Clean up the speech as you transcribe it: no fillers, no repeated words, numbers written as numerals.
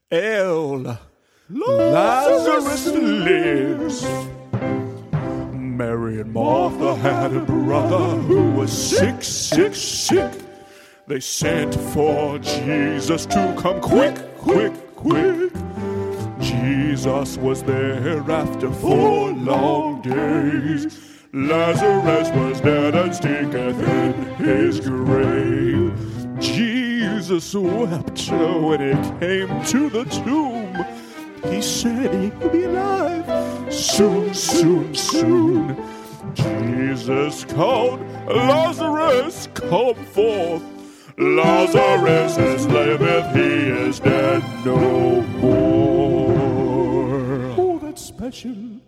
El Lazarus lives. Mary and Martha had a brother who was sick, sick, sick. They sent for Jesus to come quick, quick, quick. Jesus was there after 4 long days. Lazarus was dead and stinketh in his grave. Jesus wept when he came to the tomb. He said he'll be alive soon, soon, soon. Jesus called, Lazarus, come forth. Lazarus liveth, he is dead no more. Oh, that's special.